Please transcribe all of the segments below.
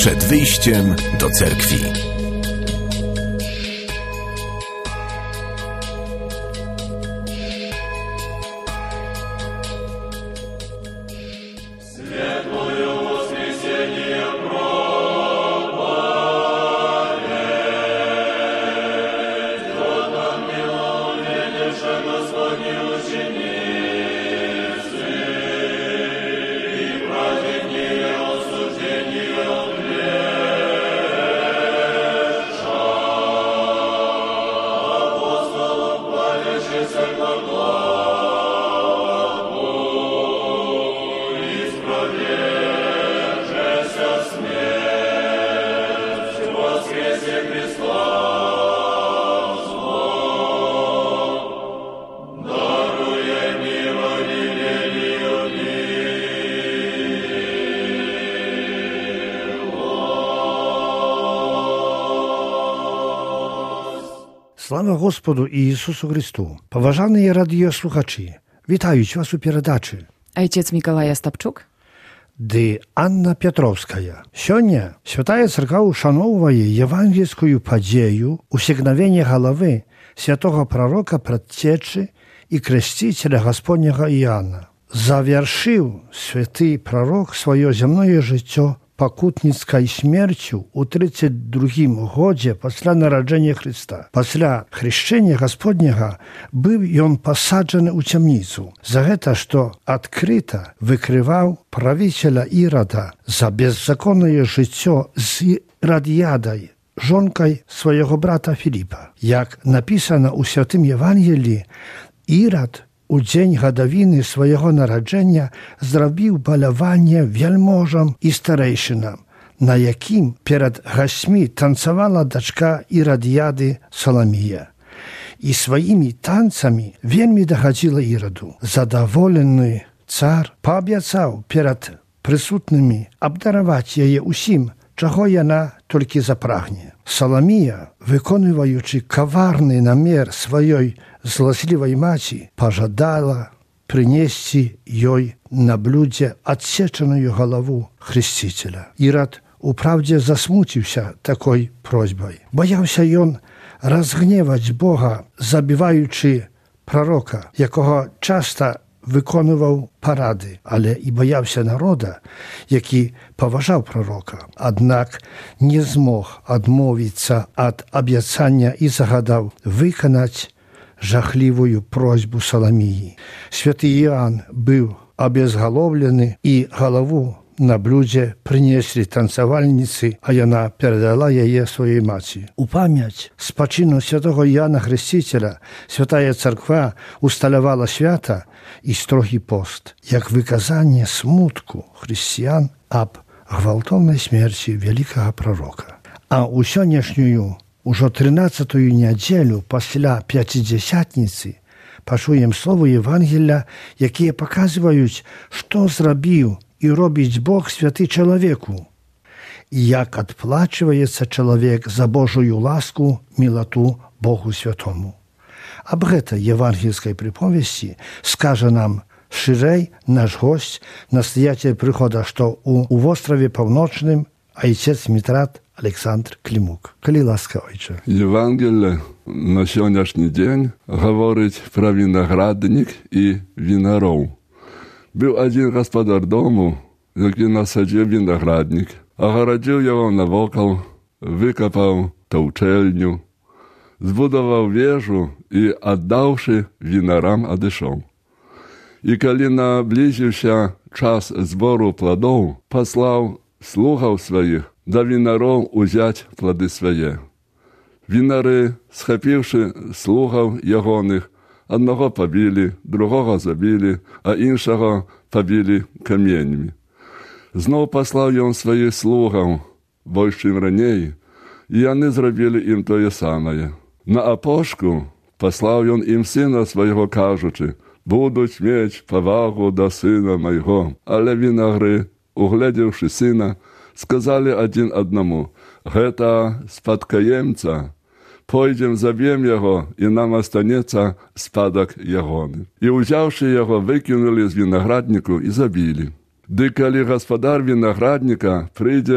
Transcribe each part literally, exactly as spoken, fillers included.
Przed wyjściem do cerkwi. Слава Господу Ісусу Христу! Поважані радіослухачі, вітають вас у передачі. Ojciec Mikołaj Ostapczuk. Ды Анна Петровская. Сёння Святая Церква ушановывае евангельскую падзею усекновения головы святого пророка, предтечы и крестителя Господнего Иоанна. Завершил святый пророк свое земное жыццё пакутніцкай смерцю у тридцать другім годзе пасля нараджэння Христа. Пасля хрышчэння Господняга быў ён пасаджаны ў цямніцу за гэта, што адкрыта выкрываў правіцеля Ірада за беззаконнае жыццё з Ірадыядай, жонкай свайго брата Філіпа. Як напісана ў святым Евангеліі, Ірад у дзень гадавіны свайго нараджэння зрабіў баляванне вельможам і старэйшынам, на якім перад гасьмі танцавала дачка Ірадыяды Саламія. І сваімі танцамі вельмі дагадзіла Іраду. Задаволены цар паабяцаў перад прысутнымі абдараваць яе ўсім, чаго яна толькі запрагне. Саламія, выконваючы каварны намер сваёй зласлівай маці, пажадала прынесці ёй на блюдзе адсечаную галаву хрысціцеля. Ірад упраўдзе засмуціўся такой просьбай. Баяўся ён разгневаць Бога, забіваючы прарока, якога часта выконваў парады, але і баяўся народа, які паважаў прарока. Аднак не змог адмовіцца ад абяцання і загадаў выканаць жахлівую просьбу Саламіі. Святы Іоанн быў абезгалоўлены і галаву на блюдзе прынеслі танцавальніцы, а яна перадала яе сваёй маці. У памяць спачыну святого Іоанна Хрысціцеля Святая Царква усталявала свята і строгі пост, як выказанне смутку хрысціян аб гвалтоўнай смерці вялікага прарока. А ў сённяшнюю ужо трынаццатую нядзелю пасля пяцідзясятніцы пачуем словы Евангелля, якія паказваюць, што зрабіў і робіць Бог святы чалавеку, і як адплачваецца чалавек за Божую ласку, мілату Богу святому. Аб гэтай евангельскай прыповесці скажа нам шырэй наш госць, настаятель прыхода, што ў востраве паўночным айцец мітрат Александр Клімук. Калі ласка, ойче. Євангелие на сьогоднішній день говорить про виноградник і виноров. Був один господар дому, який насадив виноградник, огородив його навокол, викопав товчельню, збудував вежу і, віддавши винорам, одійшов. І коли наблизився час збору плодов, послав слугов своїх до виноров узять плоди своє. Винори, схопивши слугов ягоних, одного побили, другого забили, а іншого побили каменями. Знов послав він своїх слугов, большим ранее, і вони зробили їм те саме. На опошку послав він їм сина свого, кажучи, будуть меч повагу до сина моєго. Але виногри, угледівши сина, сказали один одному, «Гэта спадкоємця, пойдем заб'єм його, і нам останеться спадок ягоний». І, узявши його, викинули з винограднику і забили. Ды коли господар виноградника прийде,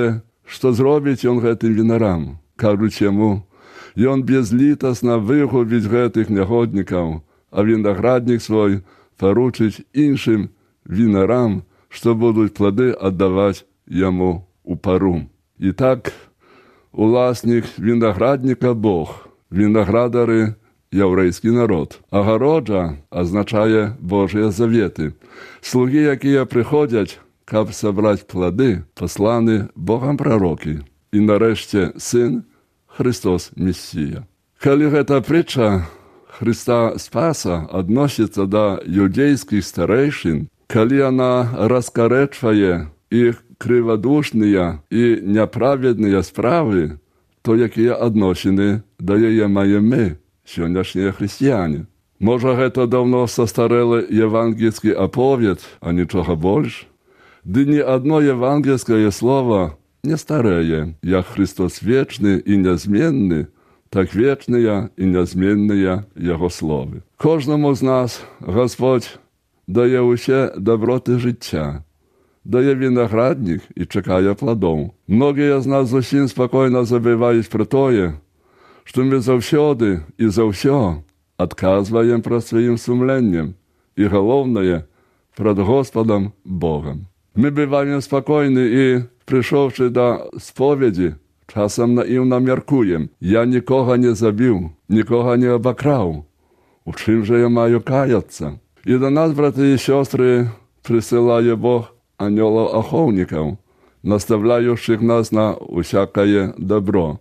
Что зробить он гэтым вінарам? Кажуць яму, ён безлітасна выгубіць гэтых нягоднікаў, а вінаграднік свой поручыць іншым вінарам, што будуць плады аддаваць яму у пару. І так, уласнік вінаградніка Бог, вінаградары яўрэйскі народ. Агароджа азначае Божыя заветы. Слугі, якія прыходзяць, каб сабраць плады, пасланы Богам прарокі. І нарэшце Сын Христос Месія. Калі гэта притча Христа Спаса адносіцца да юдейскіх старэйшын, калі яна раскарэчвае іх крывадушныя і няправедныя справы, то якія адносіны да яе маем мы, сённяшнія хрысціяне? Можа, гэта даўно састарэлы евангельскі аповед, а нічога больш? Ды ні адно евангельскае слова не старэе, як Христос вечны і нязменны, так вечныя і нязменныя яго словы. Кожнаму з нас Господь дае ўсе даброты жыцця, дае вінаграднік і чакае пладоў. Многія з нас зусім спакойна забываюць пра тое, што мы заўсёды і за ўсё адказваем пред сваім сумленнем і, галоўнае, пред Господом Богом. Мы бываем спакойны і, прыйшоўшы да споведзі, часам наіўна мяркуем: я нікога не забіў, нікога не абакраў. У чым жа я маю каяцца? І да нас, браты і сёстры, прысылае Бог анёлаў-ахоўнікаў, наставляючых нас на усякае добро,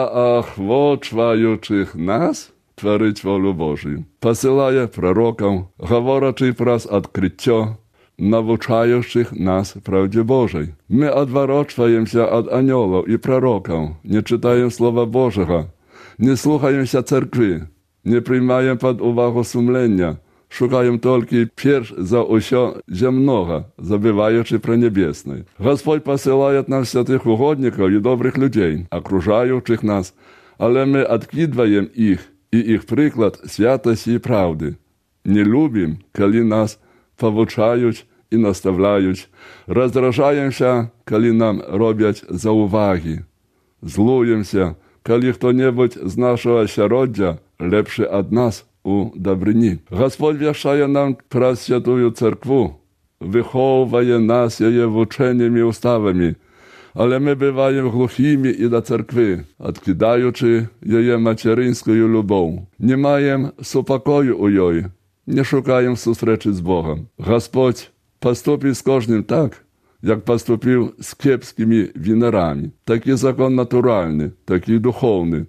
заахвочваючых нас тварыць волю Божию. Пасылае прарокаў, гаворачы праз адкрыццё, навучаючых нас правде Божай. Мы адварочваемся ад анёлаў і прарокаў, не чытаем Слова Божага, не слухаемся царквы, не прыймаем пад увагу сумлення, шукаем толькі перш за ўсё зямнога, забываючы пра небеснае. Господь пасылае нам святых угоднікаў і добрых людзей, акружаючых нас, але мы адкідваем іх і іх прыклад святасці і праўды. Не любім, калі нас павучаюць і наставляюць, раздражаемся, калі нам робяць заўвагі, злуемся, калі хто-небудзь з нашага асяроддзя лепшы ад нас у дабрыні. Господь вяшчае нам праз святую царкву, выхоўвае нас яе вучэннямі і уставамі, але мы бываем глухімі і да царквы, адкідаючы яе мацярынскую любоў. Не маем супакою ў ёй, не шукаем сустрэчы з Богом. Господь паступіць з кожным так, як паступіў з кепскімі вінарамі. Такі закон натуральны, такі духоўны.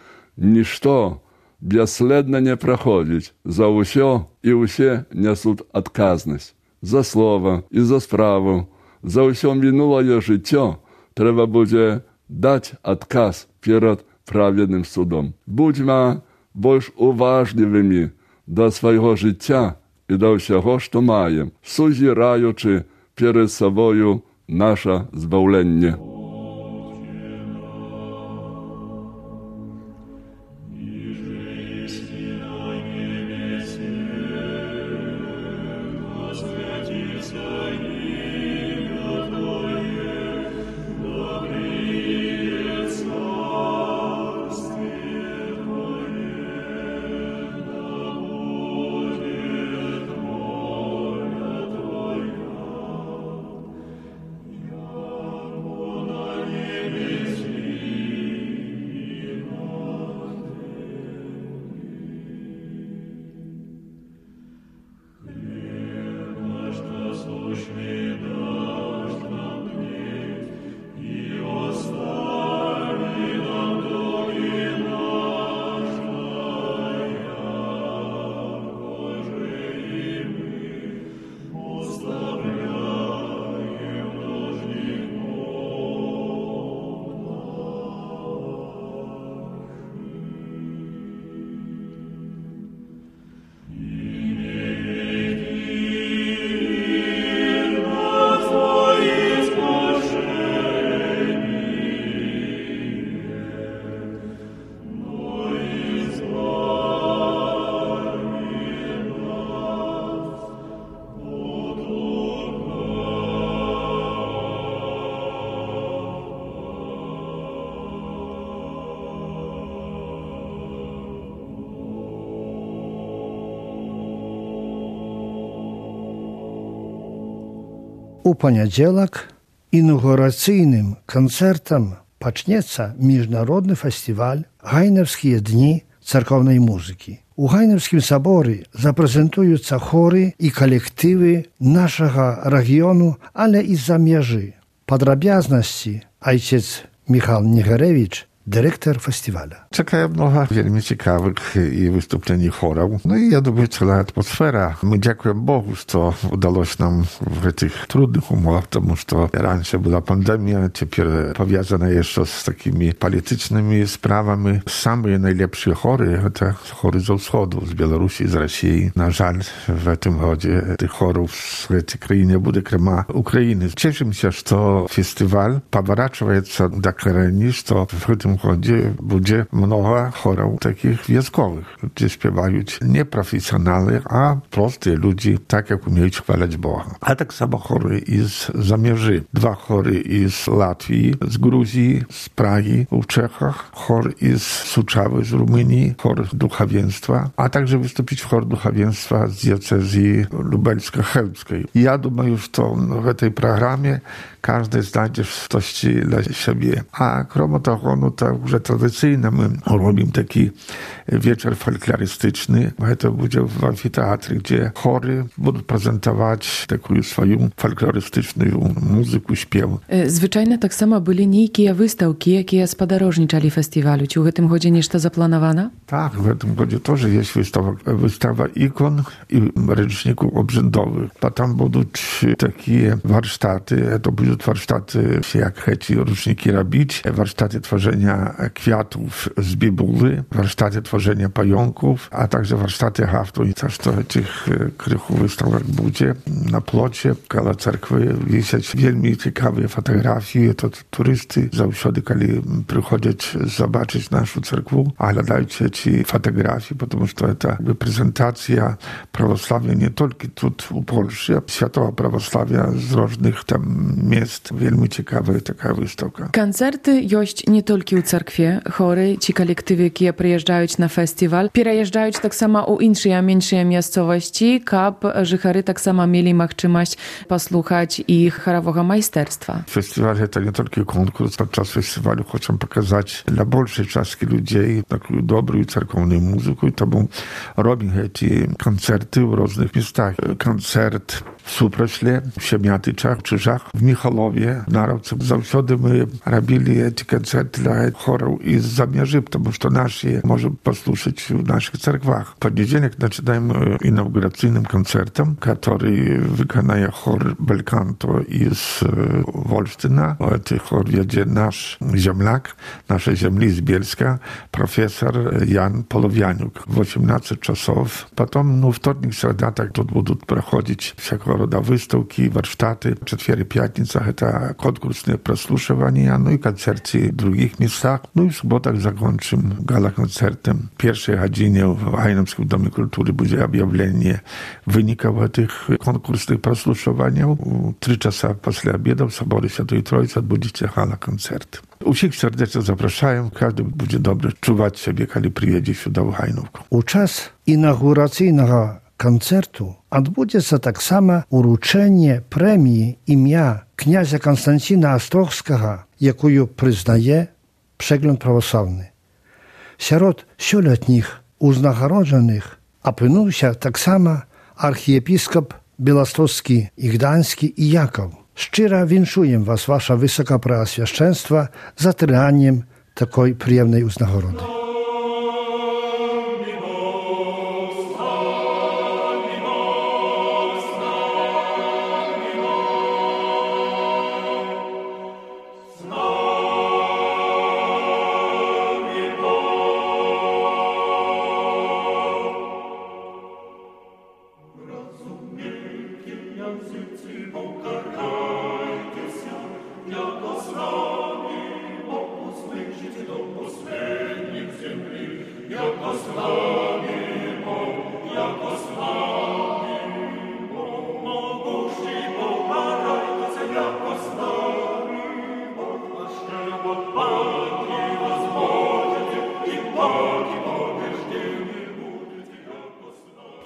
Нішто бясследна не праходзіць. За ўсё і ўсе нясуць адказнасць. За слова і за справу, за ўсё мінулае жыццё трэба будзе даць адказ перад праведным судом. Будзьма больш уважлівымі да свайго жыцця і да ўсяго, што маем, сузіраючы перед сабою наша збаўленне. Oh, У панядзелак інаўгурацыйным канцэртам пачнецца міжнародны фестываль «Гайнаўскія дні царкоўнай музыкі». У Гайнаўскім саборы запрэзентуюцца хоры і калектывы нашага рэгіёну, але і з-за мяжы. Падрабязнасці айцец Michał Niegarewicz, dyrektor festiwalu. Czeka mnogo wielmi ciekawych i wystąpień chorał. No i ja думаю, cała atmosfera. My dziękujemy Bogu, że udało się nam w tych trudnych umowach, потому что раньше była pandemia, теперь powiązana jeszcze z takimi politycznymi sprawami. Same najlepsze chory to chory z wschodu, z Białorusi, z Rosji. Na żal w tym chodzie tych chorów z tej krainie będzie krema Ukrainy. Cieszymy się, że festiwal поворачивается do krajni, że w tym chodzie będzie mnogo chorów takich wioskowych, gdzie śpiewają nie profesjonalni, a prosty ludzie, tak jak umieją chwalić Boga. A tak samo chory z zamierzy. Dwa chory z Latvii, z Gruzji, z Pragi w Czechach, chor z Suczawy, z Rumunii, chor duchowieństwa, a także wystąpić chor duchowieństwa z diecezji lubelsko-chełmskiej. Ja думаю, że w tej programie każdy znajdzie coś dla siebie. A krom tego, no to już tradycyjnie my robimy taki wieczór folklorystyczny. To będzie w amfiteatrze, gdzie chory będą prezentować taką swoją folklorystyczną muzykę, śpiew. Zwyczajnie tak samo byli niejakie wystawki, jakie spodarожniczali festiwalu. Czy w tym chodzie nešto zaplanowane? Tak, w tym chodzie też jest wystawa, wystawa ikon i ręczników obrzędowych. Potem będą takie warsztaty, to będą warsztaty, jak chcecie roczniki robić, warsztaty tworzenia kwiatów z bibuły, warsztaty tworzenia pająków, a także warsztaty haftu. I też to tych krychów wystawek będzie na plocie, koło cerkwy. Wisieć wielmi ciekawe fotografie, to turysty zawsze, kiedy przychodzą zobaczyć naszą cerkwę, oglądają ci fotografie, ponieważ to jest prezentacja prawosławia nie tylko tu u Polsce, światowa prawosławia z różnych tam miejsc. Wielmi ciekawa taka wystawka. Koncerty jest nie tylko u cerkwie, chory, ci kolektywy, które przyjeżdżają na festiwal, przyjeżdżają tak samo u innych, a mniejszych miejscowości, kap, że chory tak samo mieli możliwość posłuchać ich chorowego majsterstwa. Festiwal to nie tylko konkurs, podczas festiwalu chcą pokazać dla большej części ludzi taką dobrą cerkowną muzykę i to bo robią te koncerty w różnych miejscach. Koncert w Suprośle, w Siemiatyczach, w Czyżach, w Michalowie, w Narawcu. Zawsze my robili te koncerty dla chorów i z zamierzy, ponieważ to nasi może posłuchać w naszych cerkwach. W poniedziałek zaczynamy inauguracyjnym koncertem, który wykonuje chor Belcanto z Wolsztyna. Ten chor wiedzie nasz ziemlak, nasze ziemli z Bielska, profesor Jan Polowianiuk. W osiemnaście czasów. Potem no, wtornik, środa, tak tu będą prochodzić wszelkiego rodzaju wystawki, warsztaty. Czwartek, piątnica to konkursne przesłuchiwania, no i koncerty w drugich miejscach. No i w sobotach zakończymy gala koncertem. W pierwszej godzinie w Hajnowskim Domie Kultury będzie objawienie wyników tych konkursnych przesłuchiwań. Trzy czasy после обеда w Sobory Świętej Trójcy odbędzie się gala koncert. Wszystkich serdecznie zapraszają. Każdy będzie dobrze czuwać siebie, kiedy przyjedzie się do Hajnówku. U czas inauguracyjnego koncertu odbędzie się tak samo uruczenie premii imienia kniazia Konstancina Ostrowskiego, jaką przyznaje Przegląd Prawosławny. Wśród sioletnich uznarodzonych opinął się tak samo archiepiskop białostocki i gdański i Jakow. Szczerze winszuję was, wasza wysoka preoswieszczeństwa, za tyraniem takiej przyjemnej uznagorody.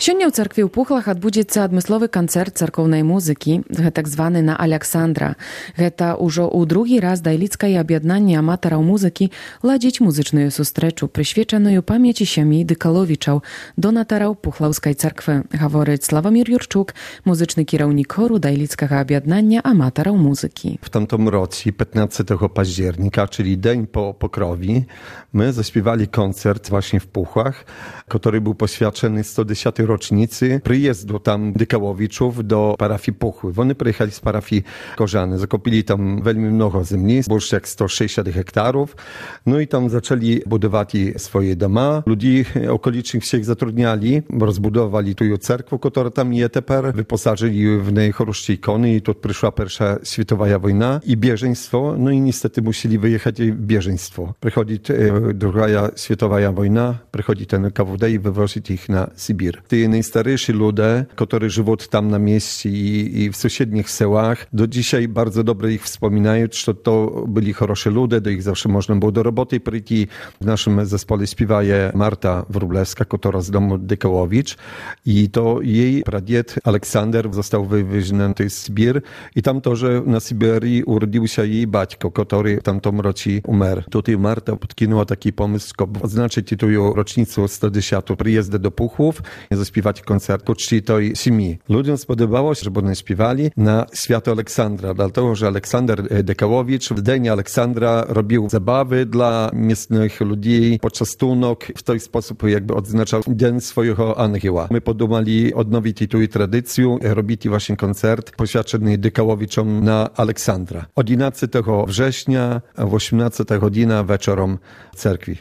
Сёння ў царкве ў Пухлах адбудзецца адмысловы канцэрт царкоўнай музыкі, так званы на Аляксандра. Гэта ўжо ў другі раз дайліцкае аб'яднанне аматараў музыкі ладзіць музычную сустрэчу, прысвечаную памяці сям'і Дыкаловічаў, донатараў Пухлаўскай царквы, гаворыць Славомір Юрчук, музычны кіраўнік хору дайліцкага аб'яднання аматараў музыki. W tamtym roku, piętnastego października, czyli dzień po pokrowi, my zaśpiewali koncert właśnie w Puchłach, który był poświęcony sto dziesiątej rocznicy przyjazdu tam Dykałowiczów do parafii Puchły. Oni przyjechali z parafii Korzany, zakupili tam veľmi mnoho ziemi, больше jak sto sześćdziesiąt hektarów, no i tam zaczęli budować swoje doma. Ludzi okolicznych się zatrudniali, rozbudowali tu cerkwę, która tam jest teraz, wyposażyli w niej choroszcze ikony i tu przyszła pierwsza światowa wojna i bieżeństwo, no i niestety musieli wyjechać w bieżeństwo. Przychodzi druga światowa wojna, przychodzi ten K W D i wywozić ich na Sybir. Ci najstarsi ludzie, którzy żyją tam na mieście i, i w sąsiednich sełach, do dzisiaj bardzo dobrze ich wspominają, że to byli chorosze ludzie, do ich zawsze można było do roboty przyjść. W naszym zespole śpiewaje Marta Wróblewska, która z domu Dykołowicz i to jej pradzied Aleksander został wywieziony do Sybir i tam to, że na Syberii urodził się jej baćko, który w tamtym roku umarł. Tutaj Marta podkinęła taki pomysł, żeby odznaczyć tę rocznicę sto dziesiątą przyjazdu do Puchłów i zaśpiewać koncert ku czci tej ziemi. Ludziom spodobało się, żeby oni śpiewali na święto Aleksandra, dlatego, że Aleksander Dykałowicz w dzień Aleksandra robił zabawy dla miejscowych ludzi, poczęstunek, w ten sposób jakby odznaczał dzień swojego anioła. My podumali odnowić tę tradycję, robić właśnie koncert poświęcony Dykałowiczom na Aleksandra. jedenastego września, w osiemnastej godzinie wieczorem w cerkwi.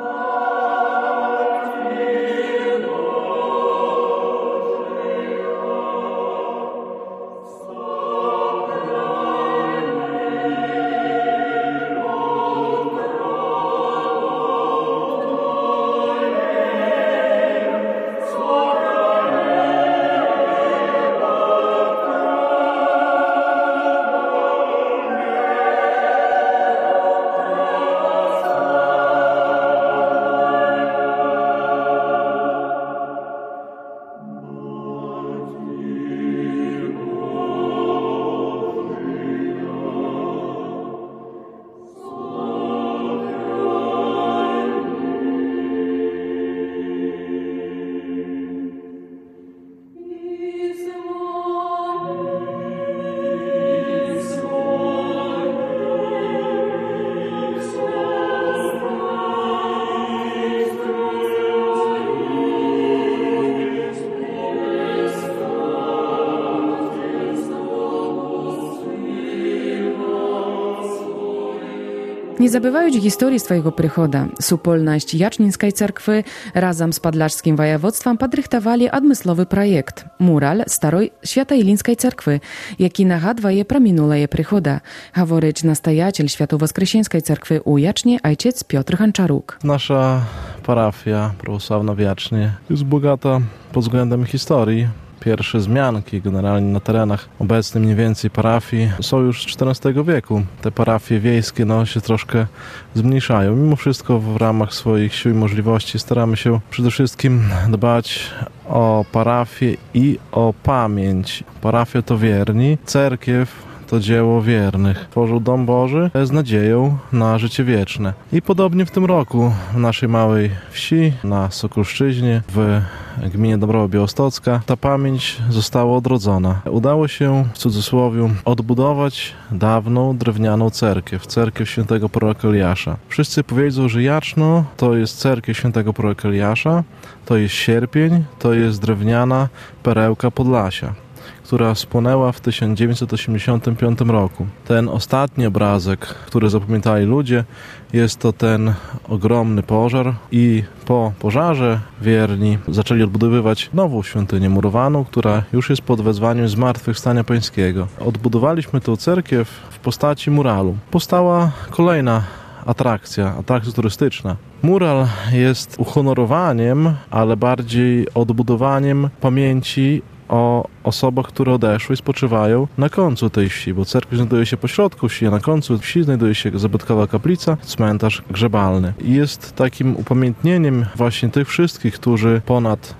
Nie zabywając historii swojego przychoda, supolność Jacznińskiej cerkwy razem z Podlażskim województwem podrychtowali admyslowy projekt mural starej Świętoilińskiej cerkwy, jaki nagadwaje pro minulej przychoda, говорить nastajaciel Świętowoskresieńskiej cerkwy u Jacznie, ojciec Piotr Hanczaruk. Nasza parafia prawosławna w Jacznie jest bogata pod względem historii. Pierwsze zmianki generalnie na terenach obecnym mniej więcej parafii są już z czternastego wieku. Te parafie wiejskie no, się troszkę zmniejszają. Mimo wszystko w ramach swoich sił i możliwości staramy się przede wszystkim dbać o parafię i o pamięć. Parafia to wierni, cerkiew to dzieło wiernych. Tworzył Dom Boży z nadzieją na życie wieczne. I podobnie w tym roku w naszej małej wsi, na Sokulszczyźnie, w gminie Dąbrowa Białostocka, ta pamięć została odrodzona. Udało się, w cudzysłowie, odbudować dawną drewnianą cerkiew, cerkiew świętego proroka Eliasza. Wszyscy powiedzą, że Jaczno to jest cerkiew świętego proroka Eliasza, to jest sierpień, to jest drewniana perełka Podlasia, która spłonęła w tysiąc dziewięćset osiemdziesiątym piątym roku. Ten ostatni obrazek, który zapamiętali ludzie, jest to ten ogromny pożar i po pożarze wierni zaczęli odbudowywać nową świątynię murowaną, która już jest pod wezwaniem Zmartwychwstania Pańskiego. Odbudowaliśmy tę cerkiew w postaci muralu. Powstała kolejna atrakcja, atrakcja turystyczna. Mural jest uhonorowaniem, ale bardziej odbudowaniem pamięci o osobach, które odeszły i spoczywają na końcu tej wsi, bo cerkiew znajduje się po środku wsi, a na końcu wsi znajduje się zabytkowa kaplica, cmentarz grzebalny. I jest takim upamiętnieniem właśnie tych wszystkich, którzy ponad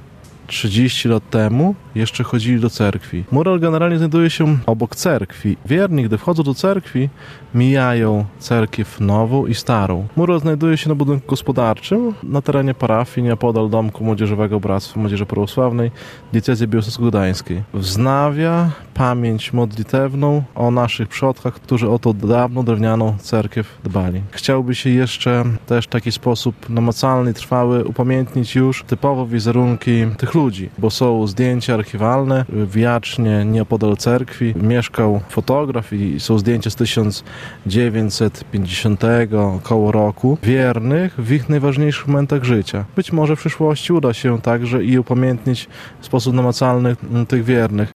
trzydzieści lat temu jeszcze chodzili do cerkwi. Mural generalnie znajduje się obok cerkwi. Wierni, gdy wchodzą do cerkwi, mijają cerkiew nową i starą. Mural znajduje się na budynku gospodarczym na terenie parafii, nieopodal Domku Młodzieżowego Bractwa Młodzieży Prawosławnej Diecezji Białostocko-Gdańskiej. Wznawia pamięć modlitewną o naszych przodkach, którzy o tą dawną drewnianą cerkiew dbali. Chciałby się jeszcze też w taki sposób namacalny, trwały upamiętnić już typowo wizerunki tych ludzi, bo są zdjęcia archiwalne w Jacznie, nieopodal cerkwi. Mieszkał fotograf i są zdjęcia z tysiąc dziewięćset pięćdziesiątego około roku, wiernych w ich najważniejszych momentach życia. Być może w przyszłości uda się także i upamiętnić w sposób namacalny tych wiernych.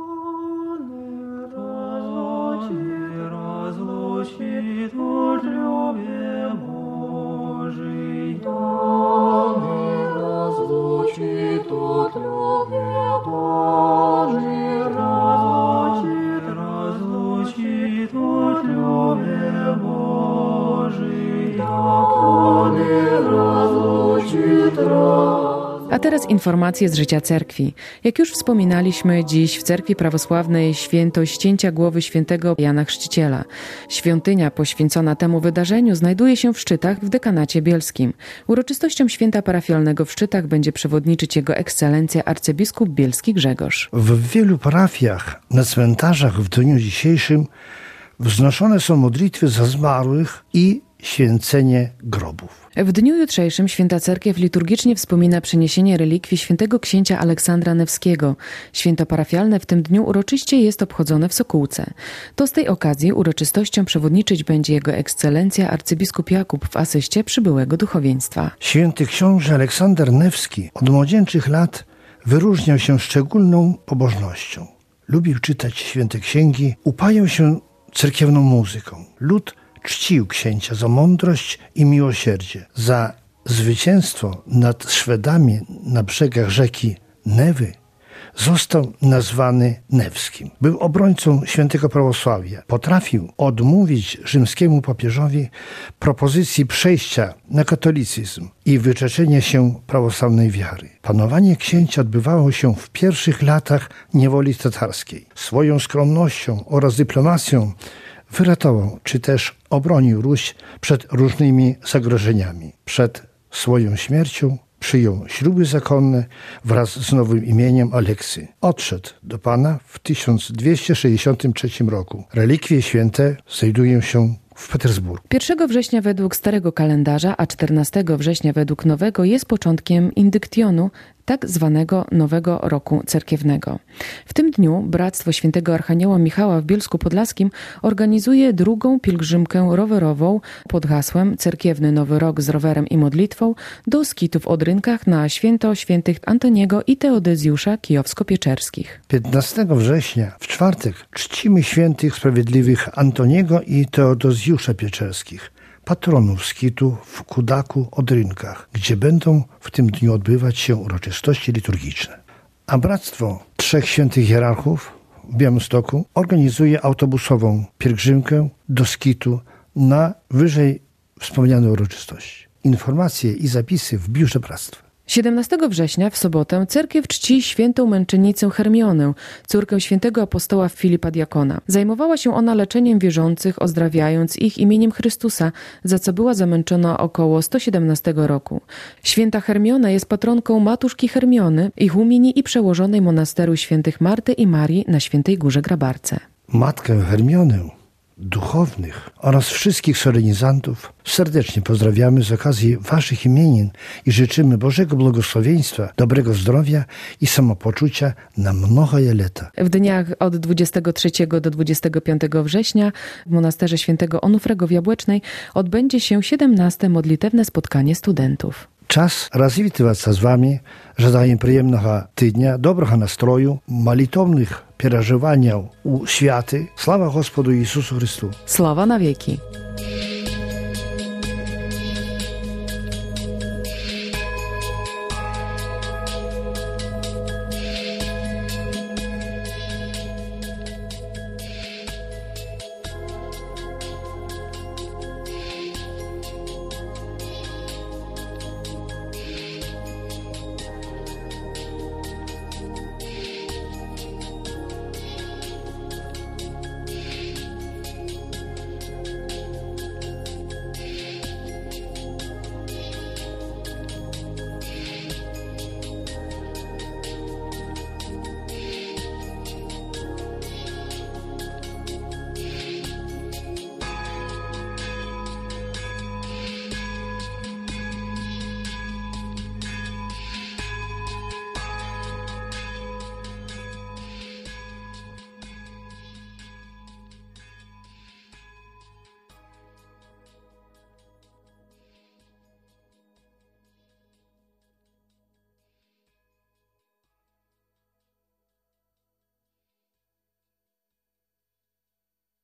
A teraz informacje z życia cerkwi. Jak już wspominaliśmy, dziś w cerkwi prawosławnej święto ścięcia głowy świętego Jana Chrzciciela. Świątynia poświęcona temu wydarzeniu znajduje się w Szczytach w dekanacie bielskim. Uroczystościom święta parafialnego w Szczytach będzie przewodniczyć jego ekscelencja arcybiskup bielski Grzegorz. W wielu parafiach na cmentarzach w dniu dzisiejszym wznoszone są modlitwy za zmarłych i święcenie grobów. W dniu jutrzejszym Święta Cerkiew liturgicznie wspomina przeniesienie relikwii świętego księcia Aleksandra Newskiego. Święto parafialne w tym dniu uroczyście jest obchodzone w Sokółce. To z tej okazji uroczystością przewodniczyć będzie jego ekscelencja arcybiskup Jakub w asyście przybyłego duchowieństwa. Święty książę Aleksander Newski od młodzieńczych lat wyróżniał się szczególną pobożnością. Lubił czytać święte księgi, upajał się cerkiewną muzyką. Lud czcił księcia za mądrość i miłosierdzie, za zwycięstwo nad Szwedami na brzegach rzeki Newy. Został nazwany Newskim. Był obrońcą świętego prawosławia. Potrafił odmówić rzymskiemu papieżowi propozycji przejścia na katolicyzm i wyczeczenia się prawosławnej wiary. Panowanie księcia odbywało się w pierwszych latach niewoli tatarskiej. Swoją skromnością oraz dyplomacją wyratował, czy też obronił Ruś przed różnymi zagrożeniami. Przed swoją śmiercią przyjął śluby zakonne wraz z nowym imieniem Aleksy. Odszedł do Pana w tysiąc dwieście sześćdziesiątym trzecim roku. Relikwie święte znajdują się w Petersburgu. pierwszego września według starego kalendarza, a czternastego września według nowego jest początkiem indyktionu, tak zwanego Nowego Roku Cerkiewnego. W tym dniu Bractwo Świętego Archanioła Michała w Bielsku Podlaskim organizuje drugą pielgrzymkę rowerową pod hasłem Cerkiewny Nowy Rok z rowerem i modlitwą do skitu w Odrynkach na święto świętych Antoniego i Teodezjusza kijowsko-pieczerskich. piętnastego września, w czwartek, czcimy świętych sprawiedliwych Antoniego i Teodezjusza pieczerskich, patronów skitu w Kudaku Odrynkach, gdzie będą w tym dniu odbywać się uroczystości liturgiczne. A Bractwo Trzech Świętych Hierarchów w Białymstoku organizuje autobusową pielgrzymkę do skitu na wyżej wspomniane uroczystości. Informacje i zapisy w Biurze Bractwa. siedemnastego września w sobotę cerkiew czci świętą męczennicę Hermionę, córkę świętego apostoła Filipa Diakona. Zajmowała się ona leczeniem wierzących, ozdrawiając ich imieniem Chrystusa, za co była zamęczona około sto siedemnastego roku. Święta Hermiona jest patronką matuszki Hermiony, ihumini i przełożonej monasteru świętych Marty i Marii na Świętej Górze Grabarce. Matkę Hermionę, duchownych oraz wszystkich solenizantów serdecznie pozdrawiamy z okazji waszych imienin i życzymy Bożego błogosławieństwa, dobrego zdrowia i samopoczucia na mnogie lata. W dniach od dwudziestego trzeciego do dwudziestego piątego września w monasterze świętego Onufrego w Jabłecznej odbędzie się siedemnaste modlitewne spotkanie studentów. Czas развитываться z wami. Żadaję przyjemnego tygodnia, dobrego nastroju, молитовnych przeżywania u światy. Sława Gospodu Jezusu Chrystu. Sława na wieki.